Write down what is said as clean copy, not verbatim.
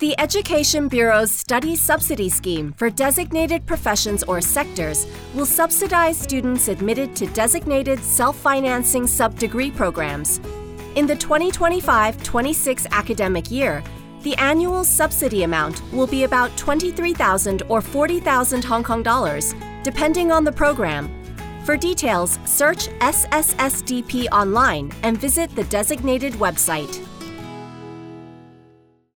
The Education Bureau's Study Subsidy Scheme for designated professions or sectors will subsidize students admitted to designated self-financing sub-degree programs. In the 2025-26 academic year, the annual subsidy amount will be about 23,000 or 40,000 Hong Kong dollars, depending on the program. For details, search SSSDP online and visit the designated website.